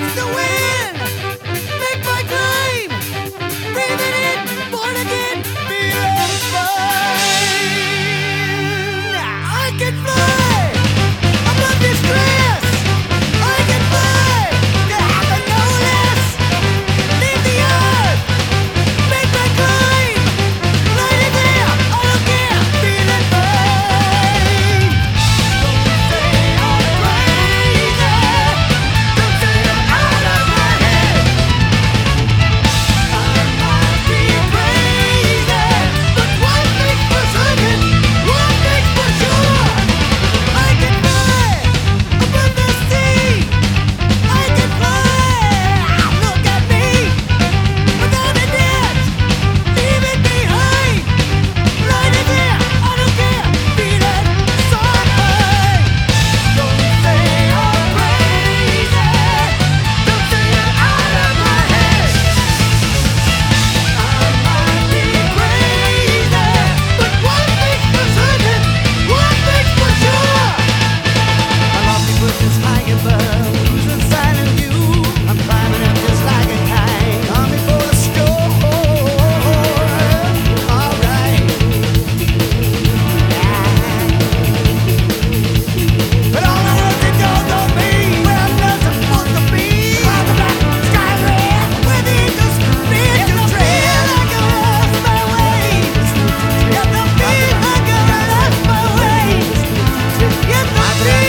the wind, make my climb, breathe it in, born again, feeling fine. I can fly above this stress. I can fly to heaven no less. Leave the earth, make my climb, right in there, I don't care, feeling fine. Don't say I'm crazy, don't say I'm out of my head. I might be crazy, but one thing's for certain, one thing's for sure. I can fly above the sea. I can fly. Look at me, without a net, leave it behind. Right in there, I don't care, feeling so high. Don't say I'm crazy, don't say I'm out of my head. I might be crazy, but one thing's for certain, one thing's for sure. My lofty foot is high above, losing sight of you. I'm climbing up just like a kite, coming for the storm. All right. But all the world it goes on me, where I'm not supposed to be. On the black sky red, where the eagles begin to trail. I can lost my ways. If the feet, I can lost my ways. If the feet, I feel,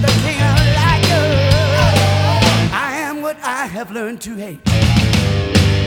have learned to hate.